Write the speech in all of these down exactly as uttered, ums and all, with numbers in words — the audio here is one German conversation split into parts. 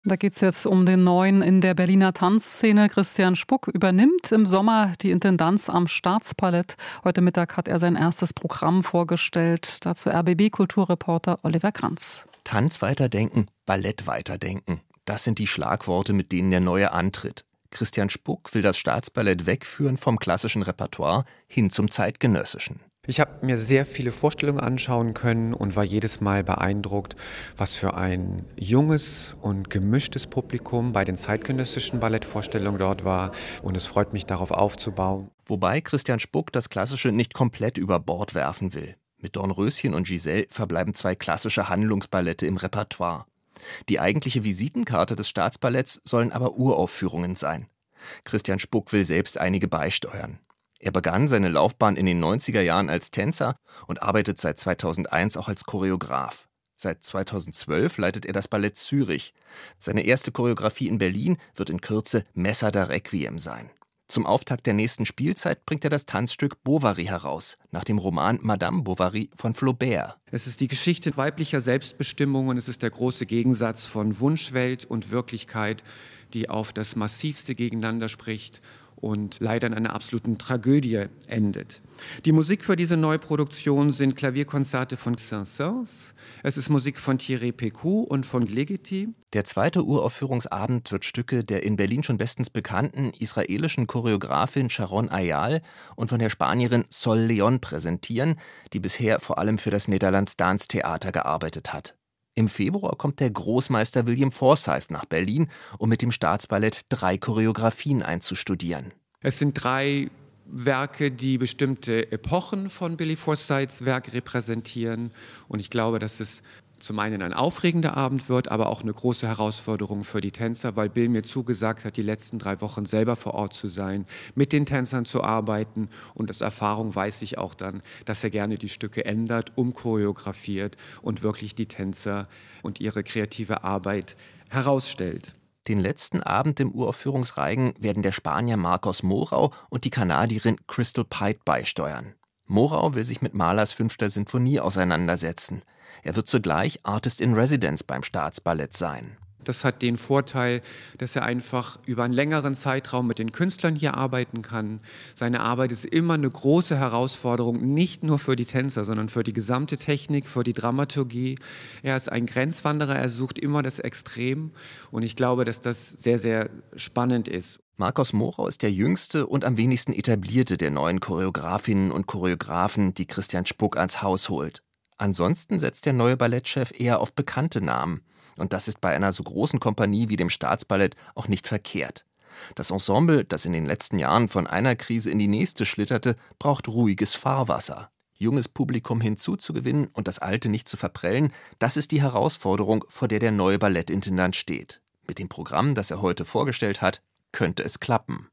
Da geht es jetzt um den Neuen in der Berliner Tanzszene. Christian Spuck übernimmt im Sommer die Intendanz am Staatsballett. Heute Mittag hat er sein erstes Programm vorgestellt. Dazu R B B-Kulturreporter Oliver Kranz. Tanz weiterdenken, Ballett weiterdenken. Das sind die Schlagworte, mit denen der Neue antritt. Christian Spuck will das Staatsballett wegführen vom klassischen Repertoire hin zum zeitgenössischen. Ich habe mir sehr viele Vorstellungen anschauen können und war jedes Mal beeindruckt, was für ein junges und gemischtes Publikum bei den zeitgenössischen Ballettvorstellungen dort war. Und es freut mich, darauf aufzubauen. Wobei Christian Spuck das Klassische nicht komplett über Bord werfen will. Mit Dornröschen und Giselle verbleiben zwei klassische Handlungsballette im Repertoire. Die eigentliche Visitenkarte des Staatsballetts sollen aber Uraufführungen sein. Christian Spuck will selbst einige beisteuern. Er begann seine Laufbahn in den neunziger Jahren als Tänzer und arbeitet seit zweitausendeins auch als Choreograf. Seit zweitausendzwölf leitet er das Ballett Zürich. Seine erste Choreografie in Berlin wird in Kürze Messa da Requiem sein. Zum Auftakt der nächsten Spielzeit bringt er das Tanzstück Bovary heraus, nach dem Roman Madame Bovary von Flaubert. Es ist die Geschichte weiblicher Selbstbestimmung und es ist der große Gegensatz von Wunschwelt und Wirklichkeit, die auf das Massivste gegeneinander spricht und leider in einer absoluten Tragödie endet. Die Musik für diese Neuproduktion sind Klavierkonzerte von Saint-Saëns, es ist Musik von Thierry Pécu und von Ligeti. Der zweite Uraufführungsabend wird Stücke der in Berlin schon bestens bekannten israelischen Choreografin Sharon Ayal und von der Spanierin Sol Leon präsentieren, die bisher vor allem für das Nederlands Dance Theater gearbeitet hat. Im Februar kommt der Großmeister William Forsythe nach Berlin, um mit dem Staatsballett drei Choreografien einzustudieren. Es sind drei Werke, die bestimmte Epochen von Billy Forsythes Werk repräsentieren. Und ich glaube, dass es zum einen ein aufregender Abend wird, aber auch eine große Herausforderung für die Tänzer, weil Bill mir zugesagt hat, die letzten drei Wochen selber vor Ort zu sein, mit den Tänzern zu arbeiten. Und aus Erfahrung weiß ich auch dann, dass er gerne die Stücke ändert, umchoreografiert und wirklich die Tänzer und ihre kreative Arbeit herausstellt. Den letzten Abend im Uraufführungsreigen werden der Spanier Marcos Morau und die Kanadierin Crystal Pite beisteuern. Morau will sich mit Mahlers fünfter Sinfonie auseinandersetzen. Er wird zugleich Artist in Residence beim Staatsballett sein. Das hat den Vorteil, dass er einfach über einen längeren Zeitraum mit den Künstlern hier arbeiten kann. Seine Arbeit ist immer eine große Herausforderung, nicht nur für die Tänzer, sondern für die gesamte Technik, für die Dramaturgie. Er ist ein Grenzwanderer, er sucht immer das Extrem und ich glaube, dass das sehr, sehr spannend ist. Marcos Morau ist der jüngste und am wenigsten etablierte der neuen Choreografinnen und Choreografen, die Christian Spuck ans Haus holt. Ansonsten setzt der neue Ballettchef eher auf bekannte Namen. Und das ist bei einer so großen Kompanie wie dem Staatsballett auch nicht verkehrt. Das Ensemble, das in den letzten Jahren von einer Krise in die nächste schlitterte, braucht ruhiges Fahrwasser. Junges Publikum hinzuzugewinnen und das alte nicht zu verprellen, das ist die Herausforderung, vor der der neue Ballettintendant steht. Mit dem Programm, das er heute vorgestellt hat, könnte es klappen.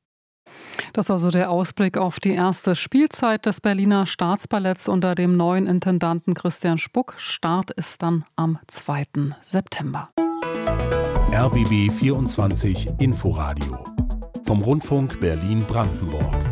Das ist also der Ausblick auf die erste Spielzeit des Berliner Staatsballetts unter dem neuen Intendanten Christian Spuck. Start ist dann am zweiten September. R B B vierundzwanzig Inforadio vom Rundfunk Berlin-Brandenburg.